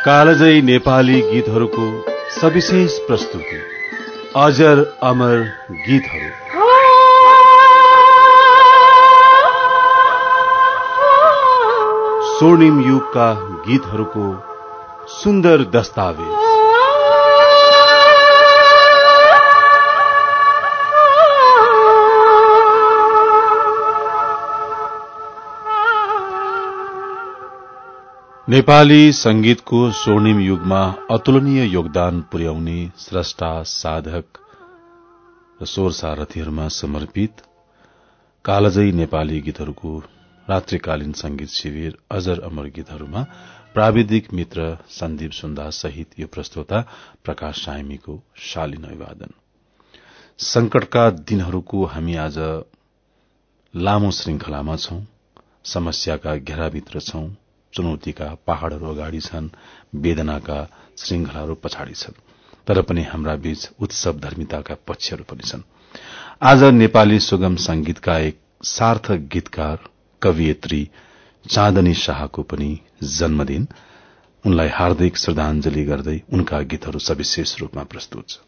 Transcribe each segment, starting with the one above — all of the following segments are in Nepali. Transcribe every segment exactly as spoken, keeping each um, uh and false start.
कालजयी नेपाली गीतहरूको सविशेष प्रस्तुति अजर अमर गीतहरू। स्वर्णिम युगका गीतहरूको सुन्दर दस्तावेज। नेपाली संगीतको स्वर्णिम युगमा अतुलनीय योगदान पुर्याउने स्रष्टा, साधक र स्वर सारथीहरूमा समर्पित कालजयी नेपाली गीतहरूको रात्रिकालीन संगीत शिविर अजर अमर गीतहरूमा प्राविधिक मित्र सन्दीप सुन्दा सहित यो प्रस्तोता प्रकाश साइमीको शालीन अभिवादन। संकटका दिनहरूको हामी आज लामो श्रृंखलामा छौं। समस्याका घेराभित्र छौं। चुनौतीका पहाड़हरू अगाडि छन्, वेदनाका श्रृंखलाहरू पछाडि छन्, तर पनि हाम्रा बीच उत्सव धर्मिताका पक्षहरू पनि छन्। आज नेपाली सुगम संगीतका एक सार्थक गीतकार कवियत्री चाँदनी शाहको पनि जन्मदिन। उनलाई हार्दिक श्रद्धांजलि गर्दै उनका गीतहरू सविशेष रूपमा प्रस्तुत छ।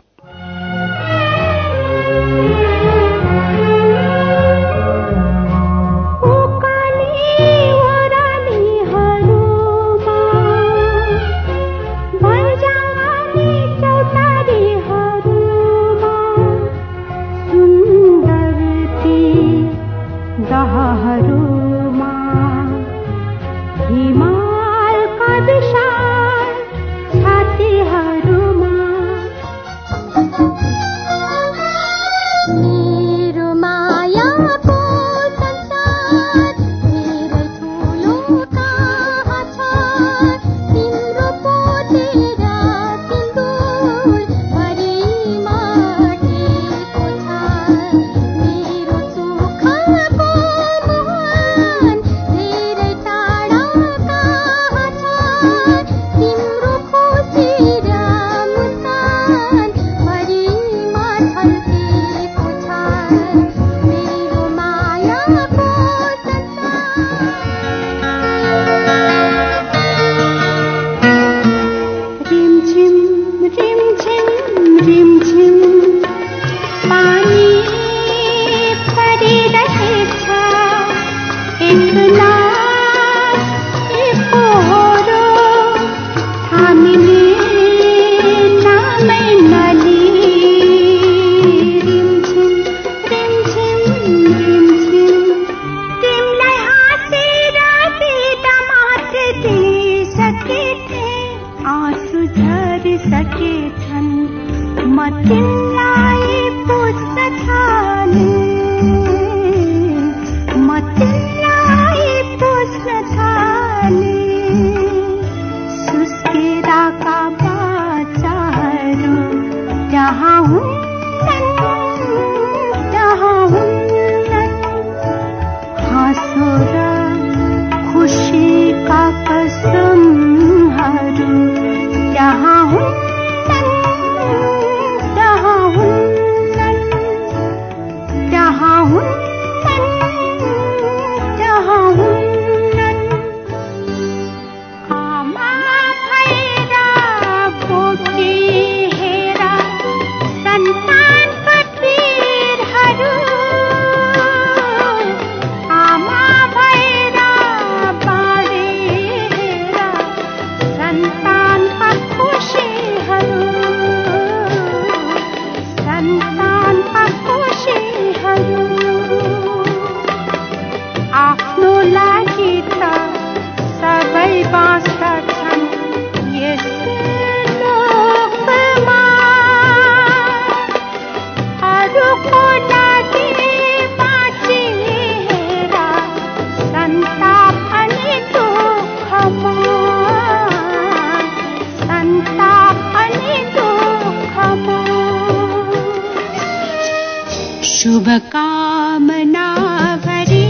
शुभकामना भरी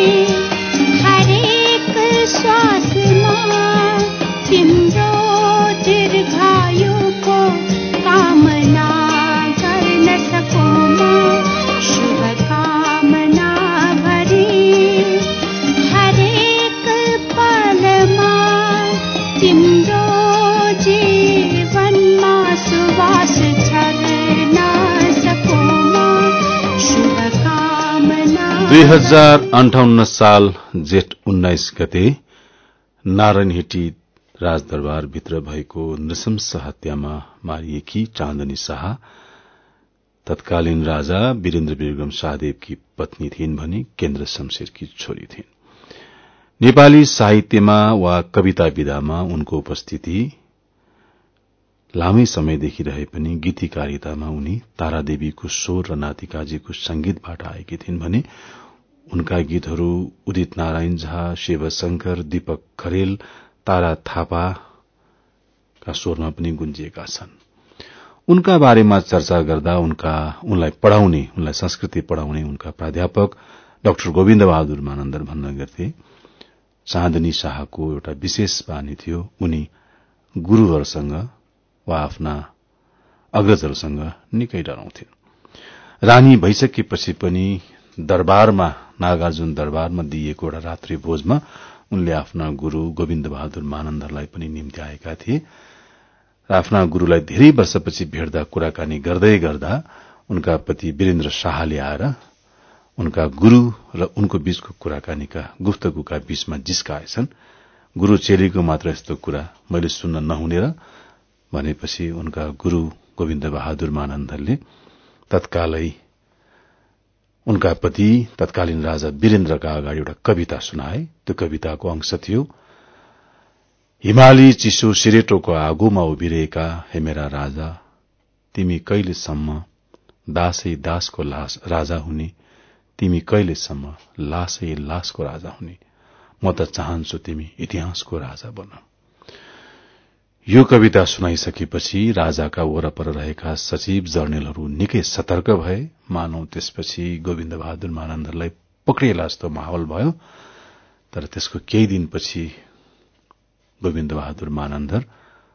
हरेक श्वासमा तिम्रो दीर्घायुको कामना गर्न सकौँ म। शुभकामना भरी हरेक पलमा तिम्रो दुई हजार अन्ठाउन्न साल जेठ उन्नाइस गते नारायणहिटी राजदरबारभित्र भएको नृशंस हत्यामा मारिएकी चाँदनी शाह तत्कालीन राजा वीरेन्द्र विक्रम शाहदेवकी पत्नी थिइन् भने केन्द्र शमशेरकी छोरी थिइन्। नेपाली साहित्यमा वा कविता विधामा उनको उपस्थिति लामै समयदेखि रहे पनि गीतिकारितामा उनी तारादेवीको स्वर र नातिकाजीको संगीतबाट आएकी थिइन् भने उनका गीतहरू उदित नारायण झा, शिवशंकर, दीपक खरेल, तारा थापाका स्वरमा पनि गुन्जिएका छन्। उनका बारेमा चर्चा गर्दा उनका उनलाई पढ़ाउने उनलाई संस्कृति पढ़ाउने उनका प्राध्यापक डाक्टर गोविन्द बहादुर मानन्दर भन्न गर्थे, चाँदनी शाहको एउटा विशेष बानी थियो, उनी गुरूहरूसँग वा आफ्ना अग्रजहरूसँग निकै डराउँथिन्। रानी भइसकेपछि पनि दरबारमा नागार्जुन दरबारमा दिइएको एउटा रात्रि भोजमा उनले आफ्ना गुरू गोविन्द बहादुर मानन्दरलाई पनि निम्ति आएका थिए र आफ्ना गुरूलाई धेरै वर्षपछि भेट्दा कुराकानी गर्दै गर्दा उनका पति वीरेन्द्र शाहले आएर उनका गुरू र उनको बीचको कुराकानीका गुफ्तगुका बीचमा जिस्काएछन्। गुरू चेलीको मात्र यस्तो कुरा मैले सुन्न नहुने र भनेपछि उनका गुरू गोविन्द बहादुर मानन्दरले तत्कालै उनका पति तत्कालीन राजा वीरेन्द्रका अगाडि एउटा कविता सुनाए। त्यो कविताको अंश थियो, हिमाली चिसो सिरेटोको आगोमा उभिरहेका हे मेरा राजा, तिमी कहिलेसम्म दासै दासको लास राजा हुने, तिमी कहिलेसम्म लासै लासको राजा हुने, म त चाहन्छु तिमी इतिहासको राजा बन। यो कविता सुनाइसकेपछि राजाका वरपर रहेका सचिव जर्नेलहरू निकै सतर्क भए। मानौ त्यसपछि गोविन्द बहादुर मानन्दरलाई पक्रिएला जस्तो माहौल भयो। तर त्यसको केही दिनपछि गोविन्द बहादुर मानन्दर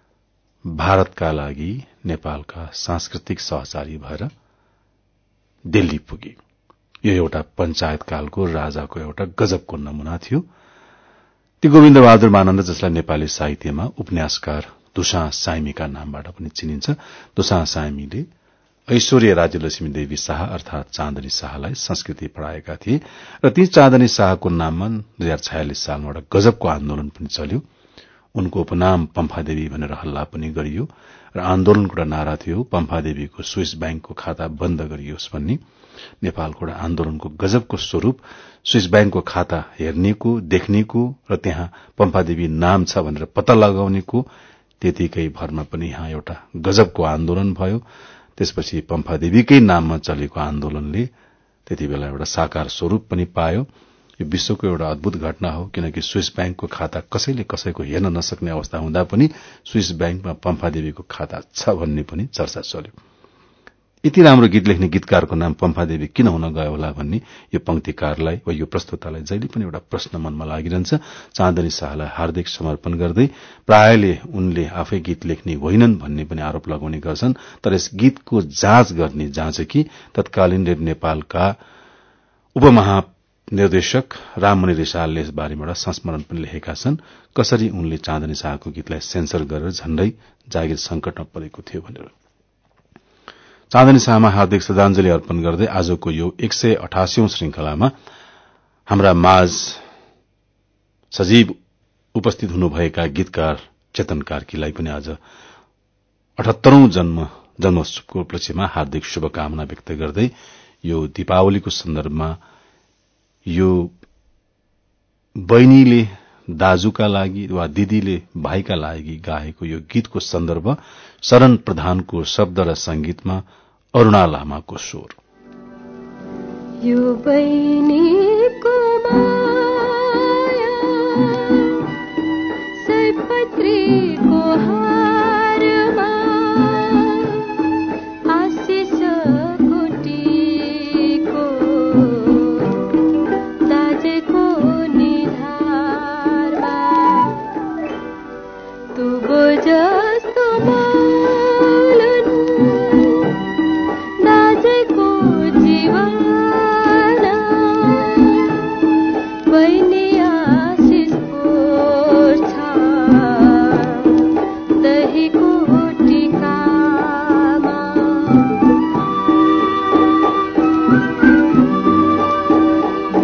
भारतका लागि नेपालका सांस्कृतिक सहचारी भएर दिल्ली पुगे। यो एउटा पञ्चायतकालको राजाको एउटा गजबको नमूना थियो। ती गोविन्द बहादुर मानन्दर जसलाई नेपाली साहित्यमा उपन्यासकार दुसाँ साइमीका नामबाट पनि चिनिन्छ, दुसाँ साइमीले ऐश्वर्य राज्यलक्ष्मी देवी शाह अर्थात चाँदनी शाहलाई संस्कृति पढ़ाएका थिए र ती चाँदनी शाहको नाममा दुई हजार छयालिस सालमा एउटा गजबको आन्दोलन पनि चल्यो। उनको उपनाम पम्फादेवी भनेर हल्ला पनि गरियो र आन्दोलनको एउटा नारा थियो, पम्फादेवीको स्विस ब्याङ्कको खाता बन्द गरियोस् भन्ने। नेपालको एउटा आन्दोलनको गजबको स्वरूप स्विस ब्याङ्कको खाता हेर्नेको, देख्नेको र त्यहाँ पम्फादेवी नाम छ भनेर पत्ता लगाउनेको त्यतिकै भरमा पनि यहाँ एउटा गजबको आन्दोलन भयो। त्यसपछि पम्फादेवीकै नाममा चलेको आन्दोलनले त्यति बेला एउटा साकार स्वरूप पनि पायो। यो विश्वको एउटा अद्भुत घटना हो, किनकि स्विस ब्याङ्कको खाता कसैले कसैको हेर्न नसक्ने अवस्था हुँदा पनि स्विस ब्याङ्कमा पम्फादेवीको खाता छ भन्ने पनि चर्चा चल्यो। यति राम्रो गीत लेख्ने गीतकारको नाम पम्फादेवी किन हुन गयो होला भन्ने यो पंक्तिकारलाई वा यो प्रस्तुतालाई जहिले पनि एउटा प्रश्न मनमा लागिरहन्छ। चाँदनी शाहलाई हार्दिक समर्पण गर्दै प्रायले उनले आफै गीत लेख्ने होइनन् भन्ने पनि आरोप लगाउने गर्छन्। तर यस गीतको जाँच गर्ने जाँचकी तत्कालीन नेपालका उपमहानिर्देशक राममणि रिसालले यस बारेमा एउटा संस्मरण पनि लेखेका छन्, कसरी उनले चाँदनी शाहको गीतलाई सेन्सर गरेर झण्डै जागिर संकटमा परेको थियो भनेर। चाँदनी शाहमा हार्दिक श्रद्धांजलि अर्पण गर्दै आजको यो एक सय अठासीौं श्रृंखलामा हाम्रा माझ सजीव उपस्थित हुनुभएका गीतकार चेतन कार्कीलाई पनि आज अठहत्तरौं जन्म जन्मोत्सवको उपलक्ष्यमा हार्दिक शुभकामना व्यक्त गर्दै यो दीपावलीको सन्दर्भमा यो बहिनीले दाजुका लागि वा दिदीले भाइका लागि गाएको यो गीतको सन्दर्भ शरण प्रधानको शब्द र संगीतमा अरूणा लामाको स्वर। यो बहिनीको माया सयपत्रीको हारमा आशिष कुटीको दाजेको निधारमा तु जस्तो मालन दाजेको जीवन बहिनी आशिषको छ दहीको टिकामा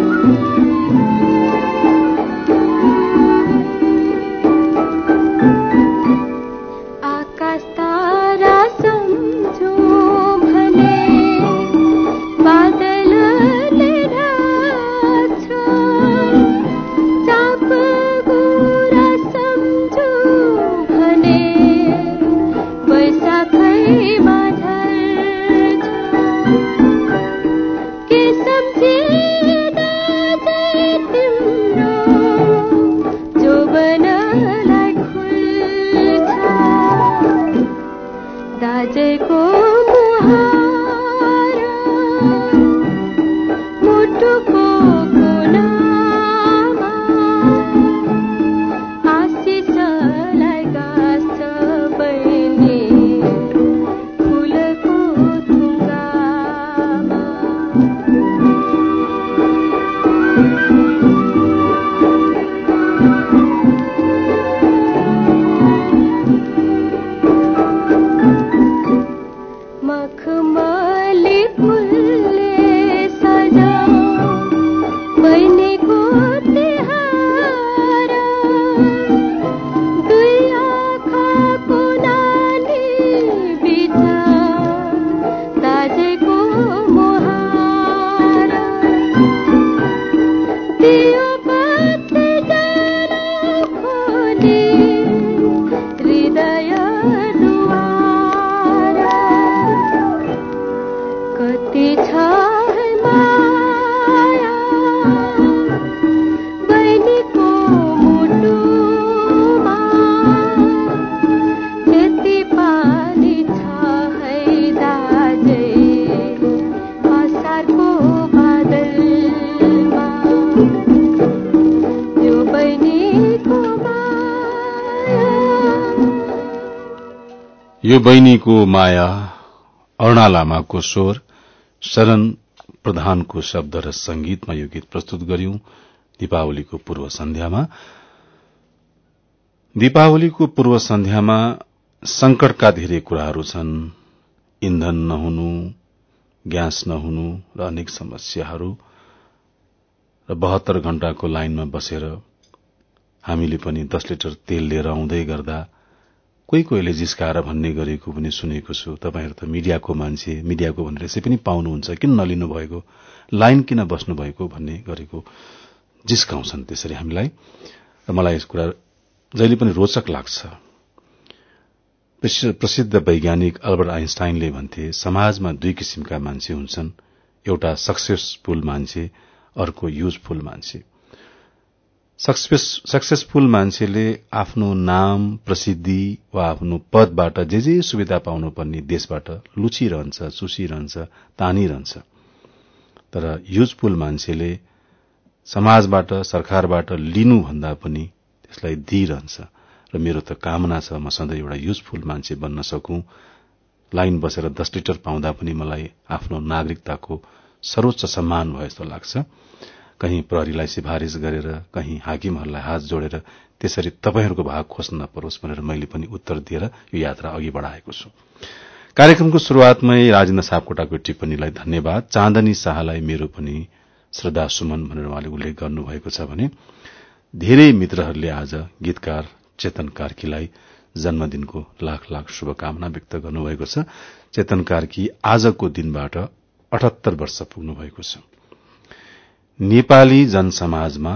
ताजेको मुहार मुटुको कुनामा आशिषलाई गाँस्छ बहिनी फुलको थुङ्गामा। मखमली फुलले सजाऊ बहिनीको तिहार दुई आँखाको नानी बिचा दाजेको मुहार दियो बत्ती जलाऊ खोली हृदय दुवार कति छ है माया बहिनीको मुटुमा यति पानी छ है दाजै असारको बादलमा यो बहिनीको माया। यो बहिनीको माया अरुणा लामाको स्वर, शरण प्रधानको शब्द र संगीतमा यो गीत प्रस्तुत गर्यौं दीपावलीको पूर्व सन्ध्यामा। दीपावलीको पूर्व सन्ध्यामा संकटका धेरै कुराहरू छन्। इन्धन नहुनु, ग्यास नहुनु र अनेक समस्याहरू र बहत्तर घण्टाको लाइनमा बसेर हामीले पनि दस लिटर तेल लिएर आउँदै गर्दा कोही कोहीले जिस्काएर भन्ने गरेको पनि सुनेको छु, तपाईहरु त मिडियाको मान्छे, मिडियाको भनेर यसै पनि पाउनुहुन्छ, किन नलिनु भएको, लाइन किन बस्नु भएको भन्ने गरेको जिस्काउँछन् त्यसरी हामीलाई। र मलाई यस कुरा जहिले पनि रोचक लाग्छ। प्रसिद्ध वैज्ञानिक अल्बर्ट आइन्स्टाइनले भन्थे, समाजमा दुई किसिमका मान्छे हुन्छन्, एउटा सक्सेसफुल मान्छे, अर्को युजफुल मान्छे। सक्सेसफुल मान्छेले आफ्नो नाम, प्रसिद्धि वा आफ्नो पदबाट जे जे सुविधा पाउनुपर्ने देशबाट लुचिरहन्छ, चुसिरहन्छ, तानिरहन्छ। तर युजफुल मान्छेले समाजबाट, सरकारबाट लिनु भन्दा पनि त्यसलाई दिइरहन्छ। र मेरो त कामना छ म सधैँ एउटा युजफुल मान्छे बन्न सकूं। लाइन बसेर दस लिटर पाउँदा पनि मलाई आफ्नो नागरिकताको सर्वोच्च सम्मान भयो जस्तो लाग्छ। कहीं प्रहरीलाई सिफारिश गरेर, कहीं हाकिमहरूलाई हात जोडेर त्यसरी तपाईहरुको भाग खोज्न नपरोस् भनेर मैले पनि उत्तर दिएर यो यात्रा अघि बढ़ाएको छु। कार्यक्रमको शुरूआतमै राजेन्द्र सापकोटाको टिप्पणीलाई धन्यवाद। चाँदनी शाहलाई मेरो पनि श्रद्धा सुमन भनेर उहाँले उल्लेख गर्नुभएको छ भने धेरै मित्रहरूले आज गीतकार चेतन कार्कीलाई जन्मदिनको लाख लाख शुभकामना व्यक्त गर्नुभएको छ। चेतन कार्की आजको दिनबाट अठहत्तर वर्ष पुग्नु भएको छ। नेपाली जनसमाजमा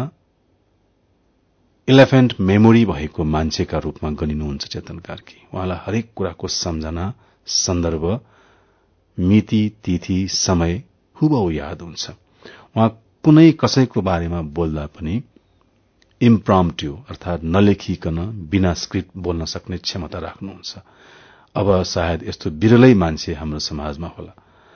इलेफेन्ट मेमोरी भएको मान्छेका रूपमा गनिनुहुन्छ चेतन कार्की। उहाँलाई हरेक कुराको सम्झना, सन्दर्भ, मिति, तिथि, समय हुबहु याद हुन्छ। उहाँ कुनै कसैको बारेमा बोल्दा पनि इम्प्रम्प्टु अर्थात नलेखिकन बिना स्क्रिप्ट बोल्न सक्ने क्षमता राख्नुहुन्छ। अब सायद यस्तो विरलै मान्छे हाम्रो समाजमा होला।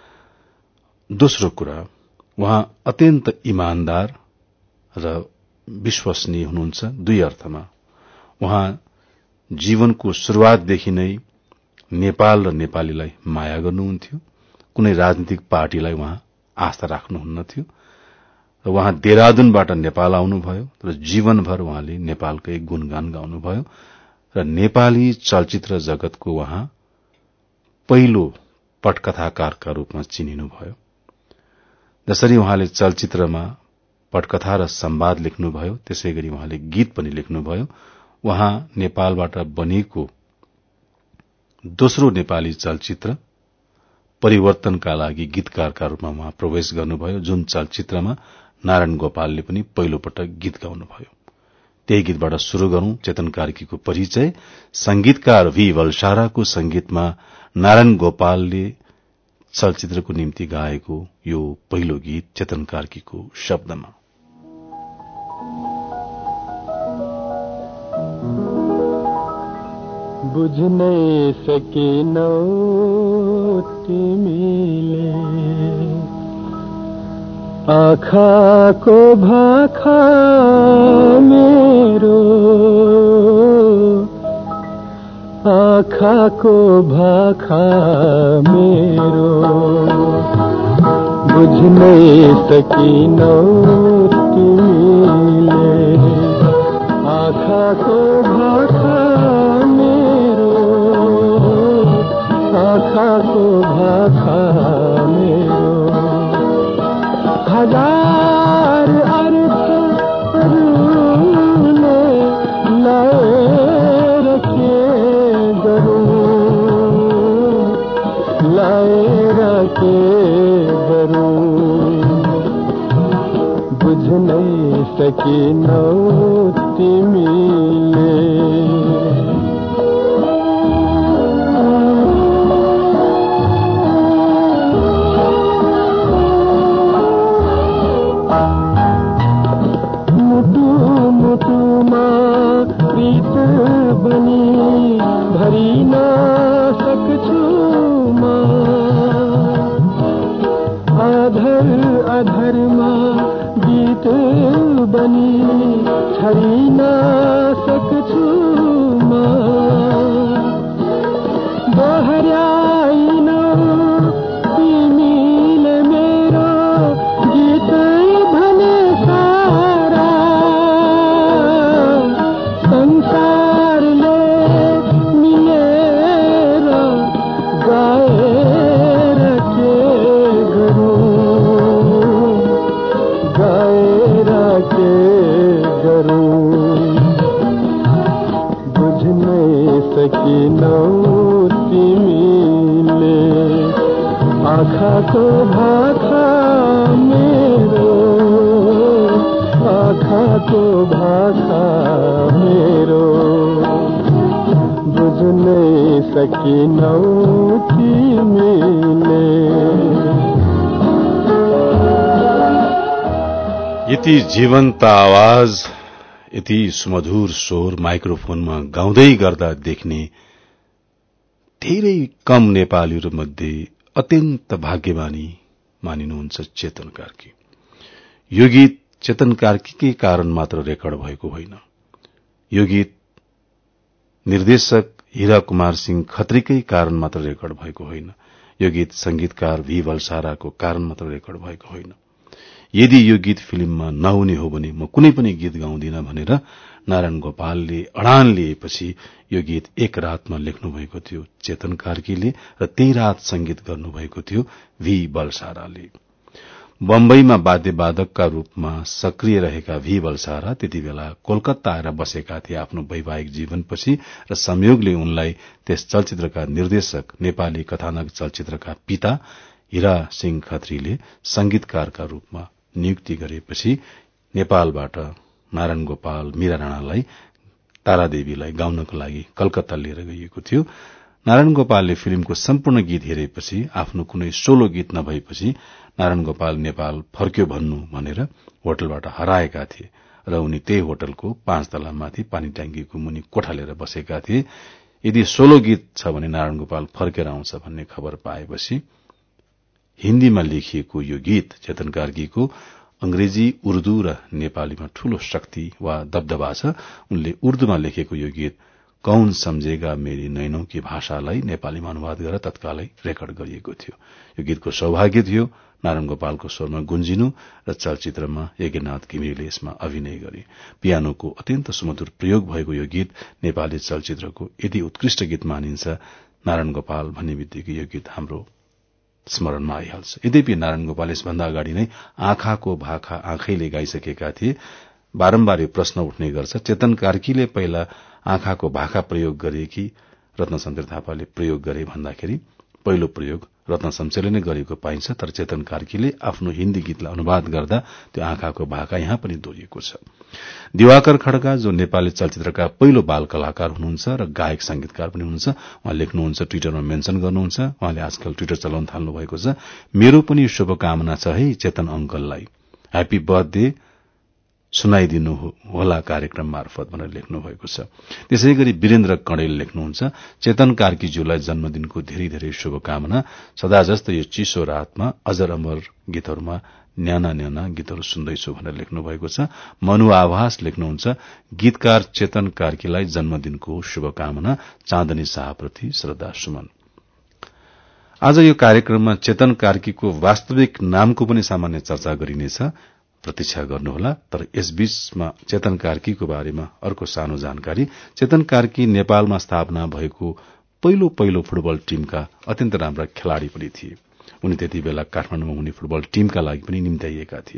दोस्रो कुरा, उहाँ अत्यन्त इमानदार र विश्वसनीय हुनुहुन्छ दुई अर्थमा। उहाँ जीवनको शुरूआतदेखि नै नेपाल र नेपालीलाई माया गर्नुहुन्थ्यो। कुनै राजनीतिक पार्टीलाई उहाँ आस्था राख्नुहुन्न थियो र उहाँ देहरादूनबाट नेपाल आउनुभयो र जीवनभर उहाँले नेपालकै गुणगान गाउनुभयो र नेपाली चलचित्र जगतको उहाँ पहिलो पटकथाकारका रूपमा चिनिनुभयो। जसरी उहाँले चलचित्रमा पटकथा र संवाद लेख्नुभयो, त्यसैगरी उहाँले गीत पनि लेख्नुभयो। उहाँ नेपालबाट बनेको दोस्रो नेपाली चलचित्र परिवर्तनका लागि गीतकारका रूपमा उहाँ प्रवेश गर्नुभयो, जुन चलचित्रमा नारायण गोपालले पनि पहिलो पटक गीत गाउनुभयो। त्यही गीतबाट शुरू गरौं चेतन कार्कीको परिचय। संगीतकार भी वलसाराको संगीतमा नारायण गोपालले चलचित्रको निम्ति गाएको यो पहिलो गीत चेतन कार्कीको शब्दमा। बुझ्नै सकिनौ तिमीले आँखाको भाखा मेरो आँखाको भाखा मेरो बुझ्नै सकिनौ तिमीले आँखाको भाखा मेरो आँखाको भाखा मेरो हजार अर्थहरूले लाएर के गरौँ लाएर के गरौँ बुझ्नै सकिनौ तिमीले मुटुमा प्रीत बनी भरिन सक्छु म अधर अधरमा गीत बनी छरिन सक्छु म दोहर्याइन तिमीले मेरो गीत भने सारा संसारले मिलेर गाएर के गरौँ गाएर के गरौँ बुझ्नै सकिनौ तिमीले आँखाको भाखा मेरो आँखाको भाखा मेरो बुझ्नै सकिनौ तिमीले यति जीवन्त आवाज यति सुमधुर स्वर माइक्रोफोनमा गाउँदै गर्दा देख्ने धेरै कम नेपालीहरू मध्ये अत्यन्त भाग्यमानी मानिनुहुन्छ चेतन कार्की। यो गीत चेतन कार्कीकै कारण मात्र रेकर्ड भएको होइन। यो गीत निर्देशक हीरा कुमार सिंह खत्रीकै कारण मात्र रेकर्ड भएको होइन। यो गीत संगीतकार भी बलसाराको कारण मात्र रेकर्ड भएको होइन। यदि यो गीत फिल्ममा नहुने हो भने म कुनै पनि गीत गाउँदिन भनेर नारायण गोपालले अडान लिएपछि यो गीत एक रातमा लेख्नु भएको थियो चेतन कार्कीले र त्यही रात संगीत गर्नुभएको थियो भी बलसाराले। बम्बईमा वाद्यवादकका रूपमा सक्रिय रहेका भी बलसारा त्यति बेला कोलकाता आएर बसेका थिए आफ्नो वैवाहिक जीवनपछि र संयोगले उनलाई त्यस चलचित्रका निर्देशक नेपाली कथानक चलचित्रका पिता हीरा सिंह खत्रीले संगीतकारका रूपमा नियुक्ति गरेपछि नेपालबाट नारायण गोपाल मीरा राणालाई तारादेवीलाई गाउनको लागि कलकत्ता लिएर गइएको थियो। नारायण गोपालले फिल्मको सम्पूर्ण गीत हेरेपछि आफ्नो कुनै सोलो गीत नभएपछि नारायण गोपाल नेपाल फर्क्यो भन्नु भनेर होटलबाट हराएका थिए र उनी त्यही होटलको पाँच तलामाथि पानी ट्याङ्कीको मुनि कोठा लिएर बसेका थिए। यदि सोलो गीत छ भने नारायण गोपाल फर्केर आउँछ भन्ने खबर पाएपछि हिन्दीमा लेखिएको यो गीत चेतन कार्कीको अंग्रेजी उर्दू र नेपालीमा ठूलो शक्ति वा दबदबा छ। उनले उर्दूमा लेखेको यो गीत कौन सम्झेगा मेरी नैनों की भाषालाई नेपालीमा अनुवाद गरेर तत्कालै रेकर्ड गरिएको थियो। यो गीतको सौभाग्य थियो नारायण गोपालको स्वरमा गुन्जिनु र चलचित्रमा यज्ञनाथ घिमिरेले यसमा अभिनय गरे। पियानोको अत्यन्त सुमधुर प्रयोग भएको यो गीत नेपाली चलचित्रको यति उत्कृष्ट गीत मानिन्छ। नारायण गोपाल भन्ने बित्तिकै यो गीत हाम्रो स्मरणमा आइहाल्छ। यद्यपि नारायण गोपाल यसभन्दा अगाडि नै आँखाको भाखा आँखैले गाइसकेका थिए। बारम्बार यो प्रश्न उठ्ने गर्छ, चेतन कार्कीले पहिला आँखाको भाखा प्रयोग गरे कि रत्न शमशेर थापाले प्रयोग गरे भन्दाखेरि पहिलो प्रयोग रत्न शमशेरले नै गरेको पाइन्छ। तर चेतन कार्कीले आफ्नो हिन्दी गीतलाई अनुवाद गर्दा त्यो आँखाको भाका यहाँ पनि दोहोरिएको छ। दिवाकर खड्का जो नेपाली चलचित्रका पहिलो बाल कलाकार हुनुहुन्छ र गायक संगीतकार पनि हुनुहुन्छ, उहाँ लेख्नुहुन्छ, ट्विटरमा मेन्सन गर्नुहुन्छ, उहाँले आजकल ट्विटर चलाउन थाल्नु भएको छ, मेरो पनि शुभकामना छ है चेतन अंकललाई, ह्यापी बर्थडे सुनाइदिनु होला कार्यक्रम मार्फत भनेर लेख्नु भएको छ। त्यसै गरी वीरेन्द्र कणेल लेख्नुहुन्छ, चेतन कार्कीज्यूलाई जन्मदिनको धेरै धेरै शुभकामना। सदा जस्तो यो चिसो रातमा अजर अमर गीतहरूमा न्याना न्याना गीतहरू सुन्दैछु भनेर लेख्नु भएको छ। मनु आभास लेख्नुहुन्छ, गीतकार चेतन कार्कीलाई जन्मदिनको शुभकामना, चाँदनी शाहप्रति श्रद्धा सुमन। आज यो कार्यक्रममा चेतन कार्कीको वास्तविक नामको पनि सामान्य चर्चा गरिनेछ, प्रतीक्षा गर्नुहोला। तर यसबीचमा चेतन कार्कीको बारेमा अर्को सानो जानकारी। चेतन कार्की नेपालमा स्थापना भएको पहिलो पहिलो फुटबल टीमका अत्यन्त राम्रा खेलाड़ी पनि थिए। उनी त्यति बेला काठमाडौँमा हुने फुटबल टीमका लागि पनि निम्त्याइएका थिए।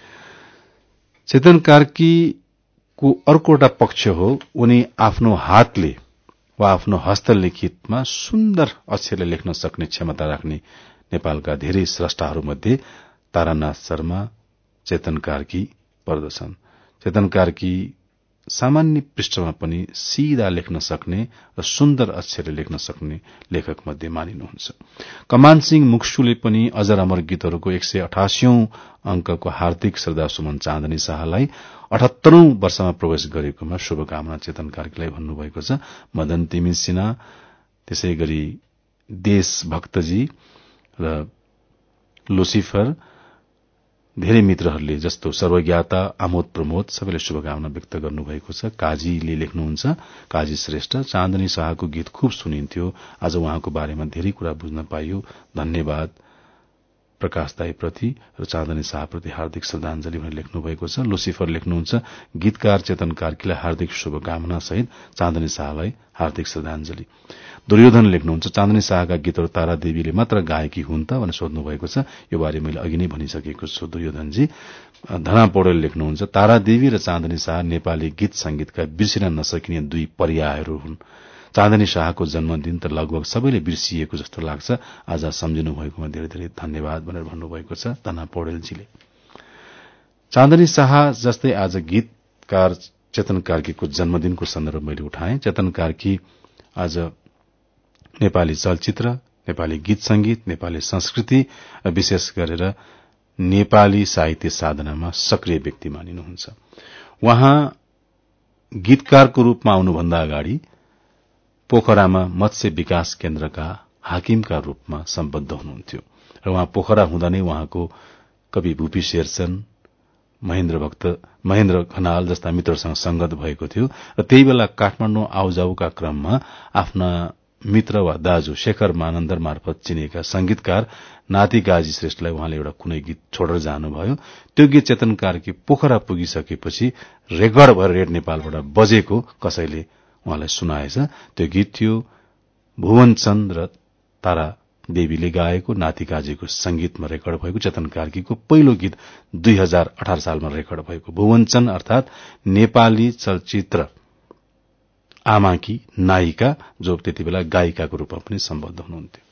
चेतन कार्कीको अर्को एउटा पक्ष हो, उनी आफ्नो हातले वा आफ्नो हस्तलिखितमा सुन्दर अक्षरले लेख्न सक्ने क्षमता राख्ने नेपालका धेरै स्रष्टाहरूमध्ये तारानाथ शर्मा, चेतन कार्की पर्दछन्। चेतन कार्की सामान्य पृष्ठमा पनि सीधा लेख्न सक्ने र सुन्दर अक्षरले लेख्न सक्ने लेखक मध्ये मानिनुहुन्छ। कमान सिंह मुक्सुले पनि अजर अमर गीतहरूको एक सय अठासीौं अंकको हार्दिक श्रद्धा सुमन चाँदनी शाहलाई अठहत्तरौं वर्षमा प्रवेश गरेकोमा शुभकामना चेतन कार्कीलाई भन्नुभएको छ। मदन तिमी सिन्हा, त्यसै गरी देशभक्तजी र लुसिफर, धेरै मित्रहरूले जस्तो सर्वज्ञाता, आमोद प्रमोद सबैले शुभकामना व्यक्त गर्नुभएको छ। काजीले लेख्नुहुन्छ, काजी श्रेष्ठ, चाँदनी शाहको गीत खूब सुनिन्थ्यो, आज उहाँको बारेमा धेरै कुरा बुझ्न पाइयो, धन्यवाद प्रकाश दाई प्रति र चाँदनी शाहप्रति हार्दिक श्रद्धाञ्जली भनेर लेख्नुभएको छ। लुसिफर लेख्नुहुन्छ, गीतकार चेतन कार्कीलाई हार्दिक शुभकामना सहित चाँदनी शाहलाई हार्दिक श्रद्धाञ्जली। दुर्योधन लेख्नुहुन्छ, चाँदनी शाहका गीतहरू तारा देवीले मात्र गाएकी हुन् त भनेर सोध्नु भएको छ। यो बारे मैले अघि नै भनिसकेको छु दुर्योधनजी। धना पौडेल लेख्नुहुन्छ, तारा देवी र चाँदनी शाह नेपाली गीत संगीतका बिर्सिन नसकिने दुई पर्यायहरू हुन्। चाँदनी शाहको जन्मदिन त लगभग सबैले बिर्सिएको जस्तो लाग्छ, आज सम्झिनु भएकोमा धेरै धेरै धन्यवाद भनेर भन्नुभएको छ धना पौडेलजीले। चाँदनी शाह जस्तै आज गीतकार चेतन कार्कीको जन्मदिनको सन्दर्भ मैले उठाएँ। चेतन कार्की आज नेपाली चलचित्र, नेपाली गीत संगीत, नेपाली संस्कृति र विशेष गरेर नेपाली साहित्य साधनामा सक्रिय व्यक्ति मानिनुहुन्छ। उहाँ गीतकारको रूपमा आउनुभन्दा अगाडि पोखरामा मत्स्य विकास केन्द्रका हाकिमका रूपमा सम्बद्ध हुनुहुन्थ्यो र उहाँ पोखरा हुँदा नै उहाँको कवि भूपी शेरचन, महेन्द्र भक्त, महेन्द्र खनाल जस्ता मित्रसँग संगत भएको थियो र त्यही बेला काठमाडौँ आउजाउका क्रममा आफ्ना मित्र वा दाजु शेखर मानन्दर मार्फत चिनेका संगीतकार नाति गाजी श्रेष्ठलाई उहाँले एउटा कुनै गीत छोडेर जानुभयो। त्यो गीत चेतन कार्की पोखरा पुगिसकेपछि रेकर्ड भएर रेड नेपालबाट बजेको कसैले उहाँलाई सुनाएछ। त्यो गीत थियो भुवन चन्द र तारा देवीले गाएको, नाति गाजीको संगीतमा रेकर्ड भएको चेतन कार्कीको पहिलो गीत दुई हजार अठार सालमा रेकर्ड भएको। भुवन चन्द अर्थात नेपाली चलचित्र आमाकी नायिका, जो त्यति बेला गायिकाको रूपमा पनि सम्बद्ध हुनुहुन्थ्यो।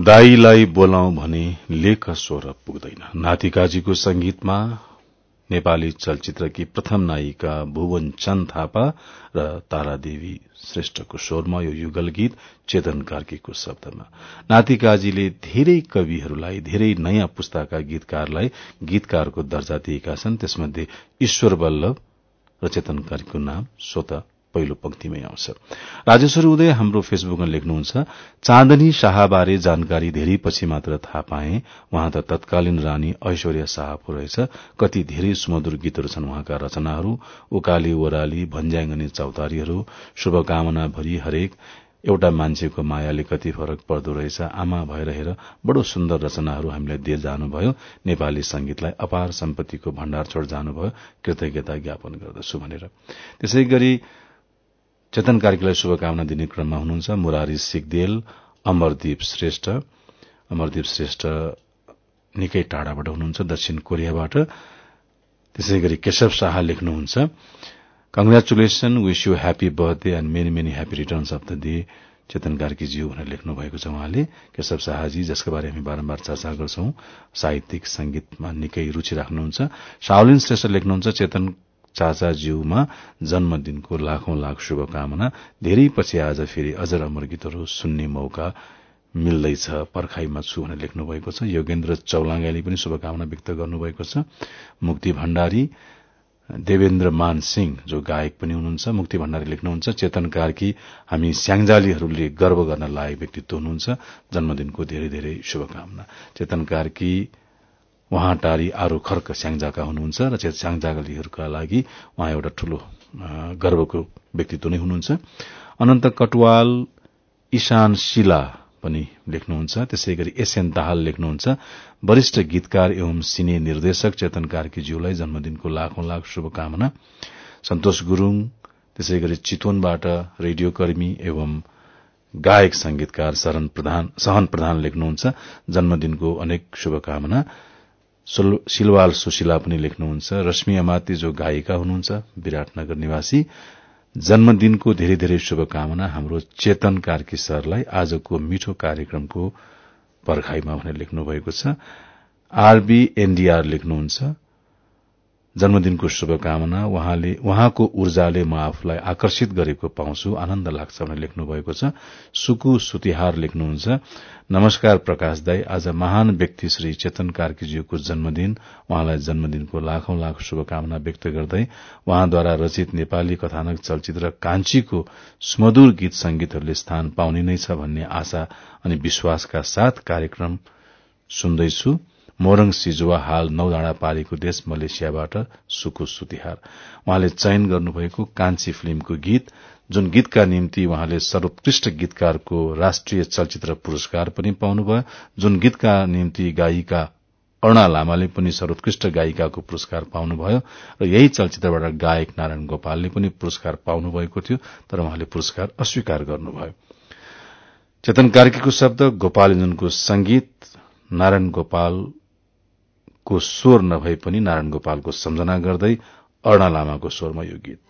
दाईलाई बोलाउँ भने लेख स्वर पुग्दैन। नातिकाजीको संगीतमा नेपाली चलचित्रकी प्रथम नायिका भुवन चन्द थापा र तारादेवी श्रेष्ठको स्वरमा यो युगल गीत चेतन कार्कीको शब्दमा। नातिकाजीले धेरै कविहरूलाई, धेरै नयाँ पुस्ताका गीतकारलाई गीतकारको दर्जा दिएका छन्। त्यसमध्ये ईश्वर बल्लभ र चेतन कार्कीको नाम स्वतः पहिलो पंक्तिमै आउँछ। राजेश्वर उदय हाम्रो फेसबुकमा लेख्नुहुन्छ, चाँदनी शाहबारे जानकारी धेरै पछि मात्र थाहा पाए। उहाँ त तत्कालीन रानी ऐश्वर्या शाह पो रहेछ। कति धेरै सुमधुर गीतहरू छन् उहाँका रचनाहरू। उकाली ओराली, भन्ज्याङ अनि चौतारीहरू, शुभकामना भरी हरेक, एउटा मान्छेको मायाले कति फरक पर्दो रहेछ, आमा भएर हेर, बडो सुन्दर रचनाहरू हामीलाई दिए जानुभयो। नेपाली संगीतलाई अपार सम्पत्तिको भण्डार छोड जानुभयो। कृतज्ञता ज्ञापन गर्दछु भनेर। त्यसै गरी चेतन कार्कीलाई शुभकामना दिने क्रममा हुनुहुन्छ मुरारी सिगदेल, अमरदीप श्रेष्ठ। अमरदीप श्रेष्ठ निकै टाढाबाट हुनुहुन्छ, दक्षिण कोरियाबाट। त्यसै गरी केशव शाह लेख्नुहुन्छ, congratulation, wish you happy birthday and many many happy returns of the day Chetan कार्कीज्यू भनेर लेख्नु भएको छ उहाँले। केशव शाहजी, जसको बारे हामी बारम्बार चर्चा गर्छौं, साहित्यिक संगीतमा निकै रुचि राख्नुहुन्छ। शाओलिन श्रेष्ठ लेख्नुहुन्छ, चेतन चाचाज्यूमा जन्मदिनको लाखौं लाख शुभकामना। धेरै पछि आज फेरि अजर अमर गीतहरू सुन्ने मौका मिल्दैछ, पर्खाईमा छु भनेर लेख्नु भएको छ। योगेन्द्र चौलाङ्गाले पनि शुभकामना व्यक्त गर्नुभएको छ। मुक्ति भण्डारी, देवेन्द्र मान सिंह जो गायक पनि हुनुहुन्छ, मुक्ति भण्डारी लेख्नुहुन्छ, चेतन कार्की हामी स्याङ्जालीहरूले गर्व गर्न लायक व्यक्तित्व हुनुहुन्छ। जन्मदिनको धेरै धेरै शुभकामना। चेतन कार्की उहाँ टारी आरो खर्क स्याङ्जाका हुनुहुन्छ र स्याङ्जालीहरूका लागि उहाँ एउटा ठूलो गर्वको व्यक्तित्व नै हुनुहुन्छ। अनन्त कटवाल, ईशान शिला पनि लेख्नुहुन्छ। त्यसै गरी एसएन दाहाल लेख्नुहुन्छ, वरिष्ठ गीतकार एवं सिने निर्देशक चेतन कार्कीज्यूलाई जन्मदिनको लाखौं लाख शुभकामना। सन्तोष गुरूङ, त्यसै गरी चितवनबाट रेडियोकर्मी एवं गायक संगीतकार शरण प्रधान सहन प्रधान लेख्नुहुन्छ, जन्मदिनको अनेक शुभकामना। सिलवाल सुशीला पनि लेख्नुहुन्छ, रश्मि अमाती जो गायिका हुनुहुन्छ, विराटनगर निवासी, जन्मदिनको धेरै धेरै शुभकामना हाम्रो चेतन कार्की सरलाई आजको मिठो कार्यक्रमको पर्खाईमा भनेर लेख्नु भएको छ। आरबी एनडीआर लेख्नुहुन्छ, जन्मदिनको शुभकामना। उहाँले उहाँको ऊर्जाले म आफूलाई आकर्षित गरेको पाउँछु, आनन्द लाग्छ भनेर लेख्नु भएको छ। सुकु सुतिहार लेख्नुहुन्छ, नमस्कार प्रकाश दाई, आज महान व्यक्ति श्री चेतन कार्कीज्यूको जन्मदिन। उहाँलाई जन्मदिनको लाखौं लाख शुभकामना व्यक्त गर्दै उहाँद्वारा रचित नेपाली कथानक चलचित्र कान्छीको सुमधुर गीत संगीतहरूले स्थान पाउने नै छ भन्ने आशा अनि विश्वासका साथ कार्यक्रम सुन्दैछु। मोरङ सिजुवा, हाल नौडाँडा पारीको देश मलेसियाबाट सुकु सुतिहार। उहाँले चयन गर्नुभएको कान्छी फिल्मको गीत, जुन गीतका निम्ति उहाँले सर्वोत्कृष्ट गीतकारको राष्ट्रिय चलचित्र पुरस्कार पनि पाउनुभयो, जुन गीतका निम्ति गायिका अरूणा लामाले पनि सर्वोत्कृष्ट गायिकाको पुरस्कार पाउनुभयो र यही चलचित्रबाट गायक नारायण गोपालले पनि पुरस्कार पाउनुभएको थियो, तर उहाँले पुरस्कार अस्वीकार गर्नुभयो। चेतन कार्कीको शब्द, गोपालञ्जनको संगीत, नारायण गोपालको स्वर नभए पनि नारायण गोपालको सम्झना गर्दै अरूणा लामाको स्वरमा यो गीत।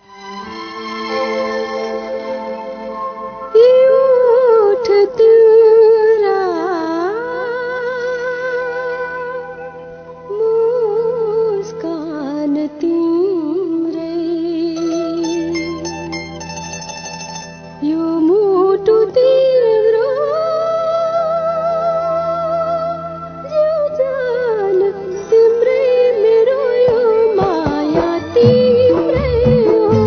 तिम्रै मेरो यो माया तिम्रै हो।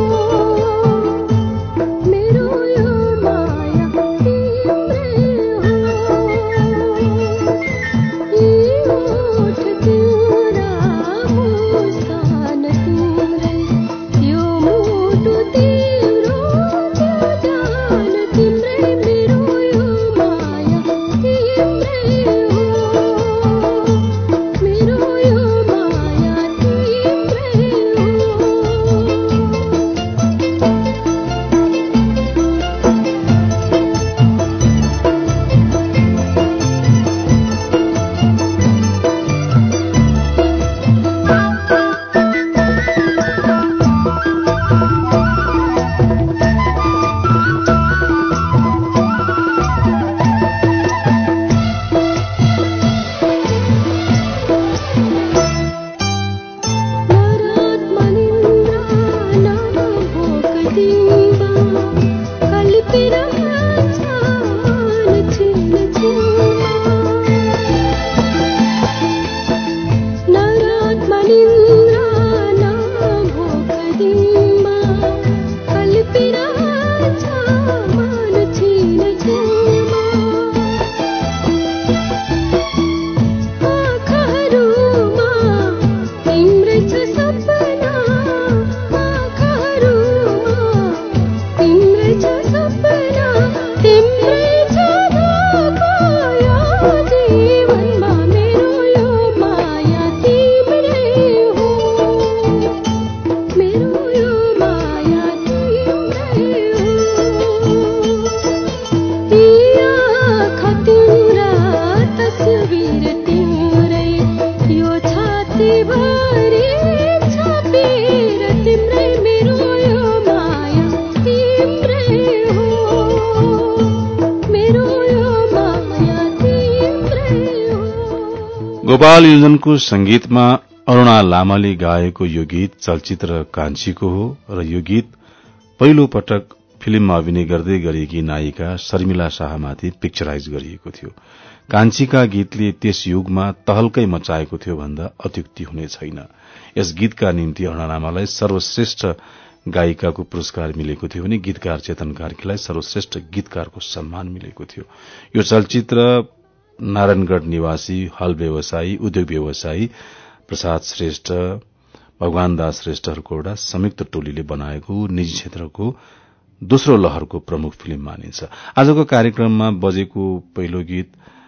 गोपाल योजनको संगीतमा अरूणा लामाले गाएको यो गीत चलचित्र कान्छीको हो र यो गीत पहिलो पटक फिल्ममा अभिनय गर्दै गरेकी नायिका शर्मिला शाहमाथि पिक्चराइज गरिएको थियो। कान्छीका गीतले त्यस युगमा तहल्कै मचाएको थियो भन्दा अत्युक्ति हुने छैन। यस गीतका निम्ति अरूणा लामालाई सर्वश्रेष्ठ गायिकाको पुरस्कार मिलेको थियो भने गीतकार चेतन कार्कीलाई सर्वश्रेष्ठ गीतकारको सम्मान मिलेको थियो। यो चलचित्र नारायणगढ़ निवासी हल व्यवसायी उद्योग व्यवसायी प्रसाद श्रेष्ठ भगवान दास श्रेष्ठहरूको एउटा संयुक्त टोलीले बनाएको निजी क्षेत्रको दोस्रो लहरको प्रमुख फिल्म मानिन्छ। आजको कार्यक्रममा बजेको पहिलो गीत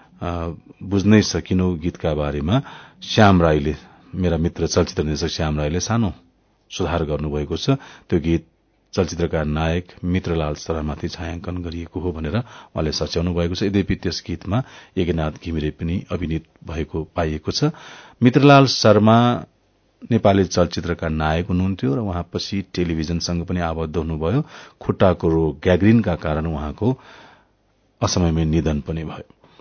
बुझ्नै सकिनौ गीतका बारेमा श्याम राईले, मेरा मित्र चलचित्र निर्देशक श्याम राईले सानो सुधार गर्नुभएको छ। त्यो गीत चलचित्रका नायक मित्रलाल शर्मामाथि छायाङ्कन गरिएको हो भनेर उहाँले सच्याउनु भएको छ। यद्यपि त्यस गीतमा यज्ञनाथ घिमिरे पनि अभिनीत भएको पाइएको छ। मित्रलाल शर्मा नेपाली चलचित्रका नायक हुनुहुन्थ्यो र उहाँपछि टेलिभिजनसँग पनि आबद्ध हुनुभयो। खुट्टाको रोग ग्याग्रिनका कारण उहाँको असमयमै निधन पनि भयो।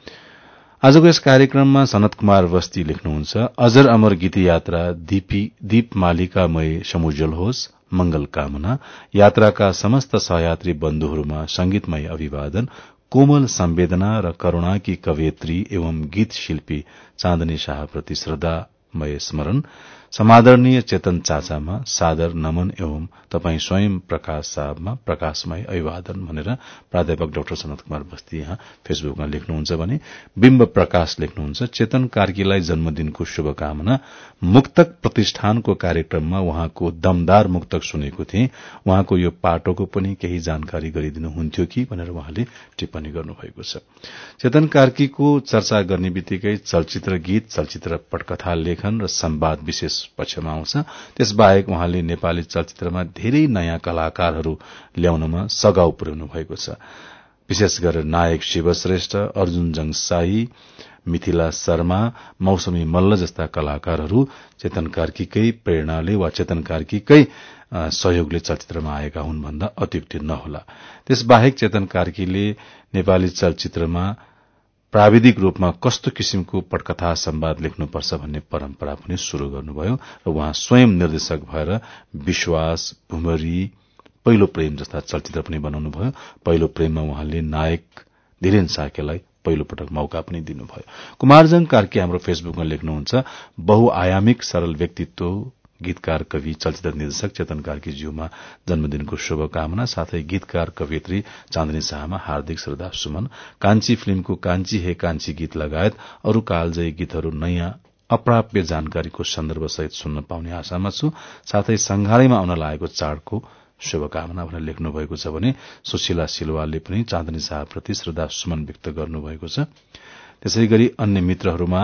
आजको यस कार्यक्रममा सनत कुमार बस्ती लेख्नुहुन्छ, अजर अमर गीत यात्रा दीपी दीप मालिकामय समुज्जवल होस्, मंगल कामना। यात्राका समस्त सहयात्री बन्धुहरूमा संगीतमय अभिवादन। कोमल संवेदना र करूणाकी कवयित्री एवं गीत शिल्पी चाँदनी शाहप्रति श्रद्धामय स्मरण। समादरणीय चेतन चाचामा सादर नमन एवं तपाई स्वयं प्रकाश साहबमा प्रकाशमय अभिवादन भनेर प्राध्यापक डाक्टर सनत कुमार बस्ती यहाँ फेसबुकमा लेख्नुहुन्छ भने बिम्ब प्रकाश लेख्नुहुन्छ, चेतन कार्कीलाई जन्मदिनको शुभकामना। मुक्तक प्रतिष्ठानको कार्यक्रममा उहाँको दमदार मुक्तक सुनेको थिएँ। उहाँको यो पाटोको पनि केही जानकारी गरिदिनुहुन्थ्यो कि भनेर उहाँले टिप्पणी गर्नुभएको छ। चेतन कार्कीको चर्चा गर्ने बित्तिकै चलचित्र गीत, चलचित्र पटकथा लेखन र संवाद विशेष पक्षमा आउँछ। त्यसबाहेक उहाँले नेपाली चलचित्रमा धेरै नयाँ कलाकारहरू ल्याउनमा सघाउ पुर्याउनु भएको छ। विशेष गरेर नायक शिवश्रेष्ठ, अर्जुन जङसाई, मिथिला शर्मा, मौसमी मल्ल जस्ता कलाकारहरू चेतन कार्कीकै प्रेरणाले वा चेतन कार्कीकै सहयोगले चलचित्रमा आएका हुन् भन्दा अत्युक्ति नहोला। त्यसबाहेक चेतन कार्कीले नेपाली चलचित्रमा प्राविधिक रूपमा कस्तो किसिमको पटकथा संवाद लेख्नुपर्छ भन्ने परम्परा पनि शुरू गर्नुभयो र उहाँ स्वयं निर्देशक भएर विश्वास, भुमरी, पहिलो प्रेम जस्ता चलचित्र पनि बनाउनुभयो। पहिलो प्रेममा उहाँले नायक धीरेन साकेलाई पहिलो पटक मौका पनि दिनुभयो। कुमारजङ कार्की हाम्रो फेसबुकमा लेख्नुहुन्छ, बहुआयामिक सरल व्यक्तित्व, गीतकार, कवि, चलचित्र निर्देशक चेतन कार्कीज्यूमा जन्मदिनको शुभकामना। साथै गीतकार कवयित्री चाँदनी शाहमा हार्दिक श्रद्धा सुमन। कान्छी फिल्मको कान्छी हे कान्छी गीत लगायत अरू कालजयी गीतहरू नयाँ अप्राप्य जानकारीको सन्दर्भ सहित सुन्न पाउने आशामा छु। साथै संघारैमा आउन लागेको चाडको शुभकामना भनेर लेख्नु भएको छ भने सुशीला सिलवालले पनि चाँदनी शाहप्रति श्रद्धा सुमन व्यक्त गर्नुभएको छ। त्यसै गरी अन्य मित्रहरूमा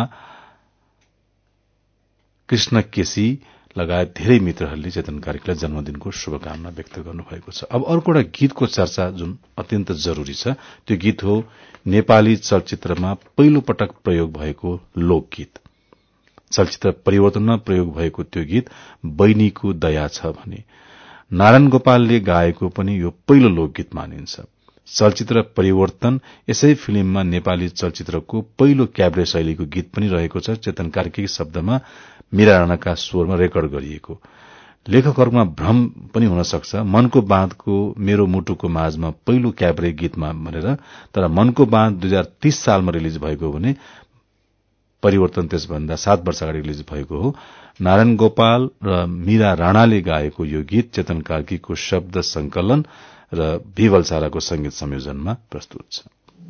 कृष्ण केसी लगायत धेरै मित्रहरूले चेतन कार्कीलाई जन्मदिनको शुभकामना व्यक्त गर्नुभएको छ। अब अर्को एउटा गीतको चर्चा जुन अत्यन्त जरूरी छ, त्यो गीत हो नेपाली चलचित्रमा पहिलो पटक प्रयोग भएको लोकगीत। चलचित्र परिवर्तनमा प्रयोग भएको त्यो गीत बैनीको दया छ भने नारायण गोपालले गाएको पनि यो पहिलो लोकगीत मानिन्छ। चलचित्र परिवर्तन यसै फिल्ममा नेपाली चलचित्रको पहिलो क्याब्रे शैलीको गीत पनि रहेको छ। चेतन कार्की शब्दमा मीरा राणाका स्वरमा रेकर्ड गरिएको। लेखकहरूमा भ्रम पनि हुन सक्छ, मनको बाँधको मेरो मुटुको माझमा पहिलो क्याब्रे गीतमा भनेर, तर मनको बाँध दुई हजार तीस सालमा रिलिज भएको भने परिवर्तन त्यसभन्दा सात वर्ष अगाडि रिलिज भएको हो। नारायण गोपाल र मीरा राणाले गाएको यो गीत चेतन कार्कीको शब्द संकलन र भिवल साराको संगीत संयोजनमा प्रस्तुत छ।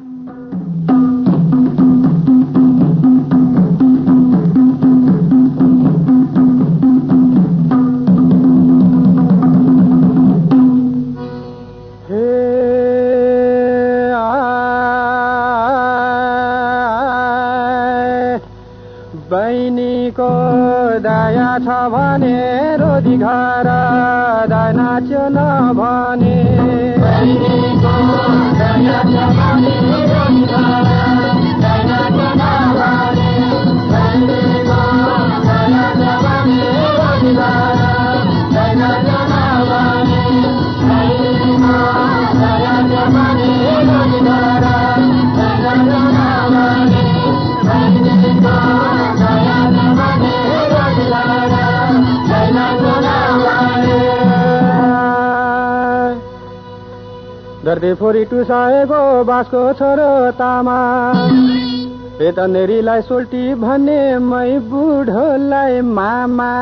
बैनीको दया छ भने रोजी घर नाच्यो नभने, बैनीको दया छ भने रोजी घर नाच्यो नभने, बैनीको दया छ भने रोजी घर नाच्यो नभने, बैनीको दया छ भने रोजी घर नाच्यो नभने, बैनीको दया रेफोरी टुसाएको बाँसको छोरो तामा वेतनेरीलाई सोल्टी भन्ने मै बुढोलाई मामा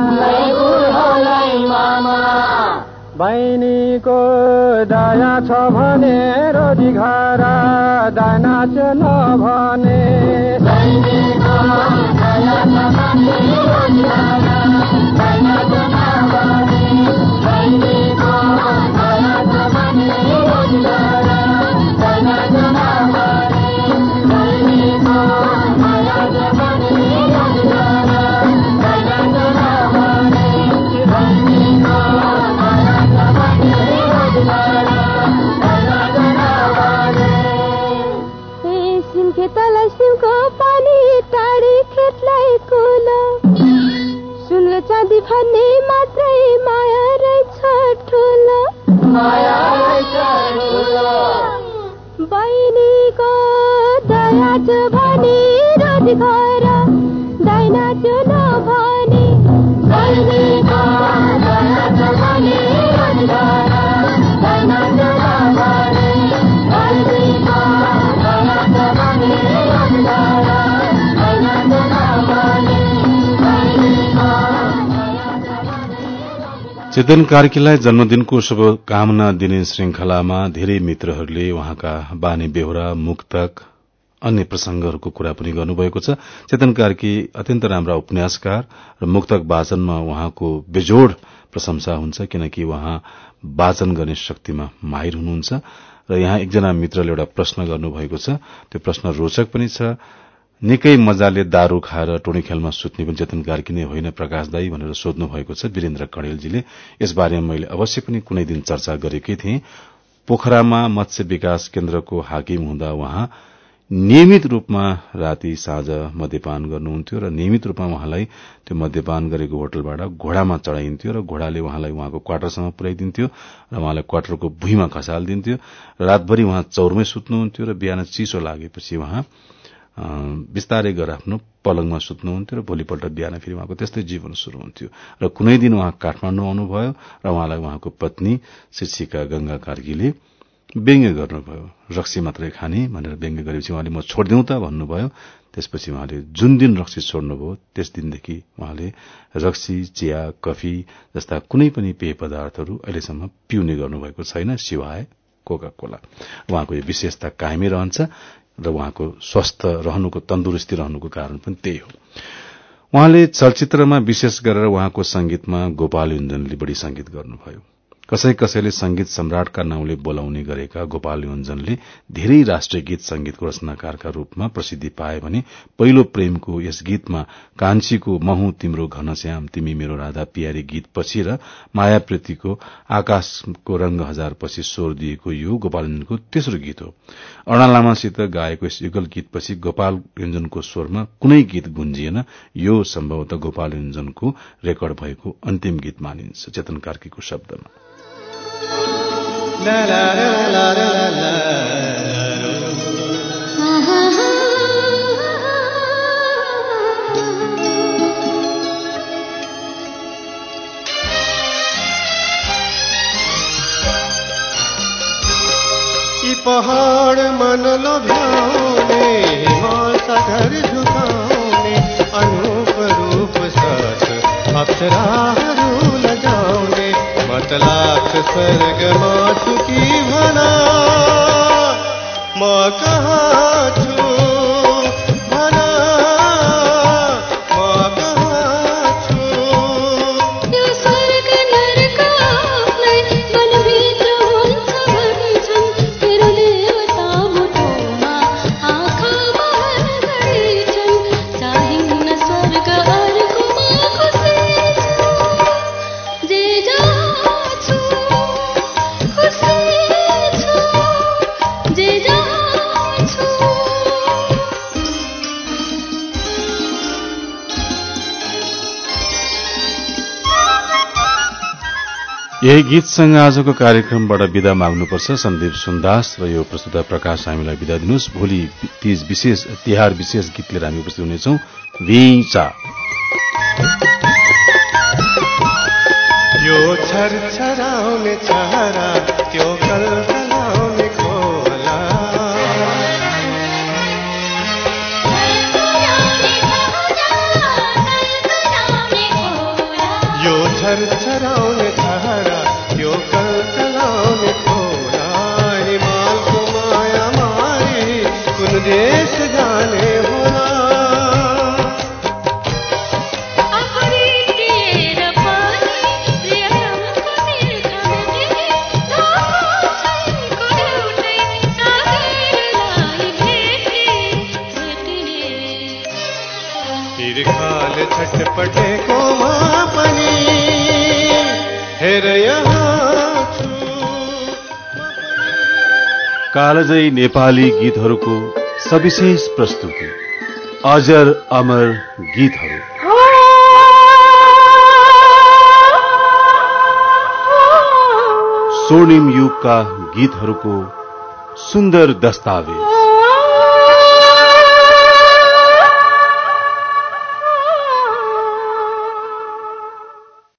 बहिनीको दया छ भने रोजी घर दाना छ नभने सिमको पानी टाढी खेतलाई कुलो सुन चाँदी भन्ने मात्रै माया रहेछ ठुलो बहिनीको दया छ भने रोजी घर दाइना छ नभने बहिनीको दया छ भने रोजी घर दाइना छ नभने बहिनीको दया छ भने चेतन कार्कीलाई जन्मदिनको शुभकामना दिने श्रृंखलामा धेरै मित्रहरूले उहाँका बानी बेहोरा मुक्तक अन्य प्रसंगहरूको कुरा पनि गर्नुभएको छ। चेतन कार्की अत्यन्त राम्रा उपन्यासकार र मुक्तक वाचनमा उहाँको बेजोड प्रशंसा हुन्छ किनकि उहाँ वाचन गर्ने शक्तिमा माहिर हुनुहुन्छ र यहाँ एकजना मित्रले एउटा प्रश्न गर्नुभएको छ। त्यो प्रश्न रोचक पनि छ। निकै मजाले दारू खाएर टोणी खेलमा सुत्ने पनि चेतन कार्की नै होइन प्रकाश दाई भनेर सोध्नु भएको छ वीरेन्द्र कणेलजीले। यसबारेमा मैले अवश्य पनि कुनै दिन चर्चा गरेकै थिएँ। पोखरामा मत्स्य विकास केन्द्रको हाकिम हुँदा उहाँ नियमित रूपमा राति साँझ मद्यपान गर्नुहुन्थ्यो र नियमित रूपमा उहाँलाई त्यो मद्यपान गरेको होटलबाट घोडामा चढ़ाइन्थ्यो र घोडाले उहाँलाई उहाँको क्वार्टरसम्म पुर्याइदिन्थ्यो र उहाँलाई क्वार्टरको भुइँमा खसालिदिन्थ्यो। रातभरि उहाँ चौरमै सुत्नुहुन्थ्यो र बिहान चिसो लागेपछि उहाँ बिस्तारै गरेर आफ्नो पलङमा सुत्नुहुन्थ्यो र भोलिपल्ट बिहान फेरि उहाँको त्यस्तै जीवन शुरू हुन्थ्यो र कुनै दिन उहाँ काठमाडौँ आउनुभयो र उहाँलाई उहाँको पत्नी शिक्षिका गंगा कार्कीले व्यङ्ग्य गर्नुभयो। रक्सी मात्रै खाने भनेर व्यङ्ग्य गरेपछि उहाँले म छोड्दिउँ त भन्नुभयो। त्यसपछि उहाँले जुन दिन रक्सी छोड्नुभयो त्यस दिनदेखि उहाँले रक्सी चिया कफी जस्ता कुनै पनि पेय पदार्थहरू अहिलेसम्म पिउने गर्नुभएको छैन सिवाय कोका कोला। उहाँको यो विशेषता कायमै रहन्छ र उहाँको स्वस्थ रहनुको तन्दुरुस्ती रहनुको कारण पनि त्यही हो। उहाँले चलचित्रमा विशेष गरेर उहाँको संगीतमा गोपाल योन्जनले बढ़ी संगीत गर्नुभयो। कसै कसैले संगीत सम्राटका नाउँले बोलाउने गरेका गोपाल योन्जनले धेरै राष्ट्रिय गीत संगीतको रचनाकारका रूपमा प्रसिद्धि पाए भने पहिलो प्रेमको यस गीतमा कान्छीको महु तिम्रो घनश्याम तिमी मेरो राधा प्यारी गीतपछि र मायाप्रीतिको आकाशको रंग हजार पछि स्वर दिएको यो गोपाल योन्जनको तेस्रो गीत हो। अरुणा लामासित गाएको यस युगल गीतपछि गोपाल योन्जनको स्वरमा कुनै गीत गुन्जिएन। यो सम्भवतः गोपाल योन्जनको रेकर्ड भएको अन्तिम गीत मानिन्छ चेतन कार्कीको शब्दमा। La la la la la la यी पहाड़ मन लोभ्याउने हिमाल सागर झुकाउने अनूप रूप साथ अप्सराहरू लजाउने मतलाख स्वर्गमा सुखी भना म कहाँ छु भना म कहाँ छु। यो स्वर्ग नरकलाई मनभित्र हुन्छ भन्छन् मेरो देवता मुटुमा आँखामा हर्षिन्छन् चाहिन्न स्वर्ग अर्कोमा खुसी छु जे जहाँ छु खुसी छु जे जहाँ छु। यही गीतसँग आजको कार्यक्रमबाट विदा माग्नुपर्छ। सन्दीप सुन्दास र यो प्रस्तुता प्रकाश हामीलाई विदा दिनुहोस्। भोलि तीज विशेष तिहार विशेष गीत लिएर हामी उपस्थित हुनेछौं। वीचा यो छरछराउने छहरा त्यो कलकलाउने निरखाल छटपटेको म पनि हेर यहाँ छु। कालजयी नेपाली गीतहरूको सविशेष प्रस्तुति अजर अमर गीतहरू। स्वर्णिम युगका गीतहरूको सुन्दर दस्तावेज।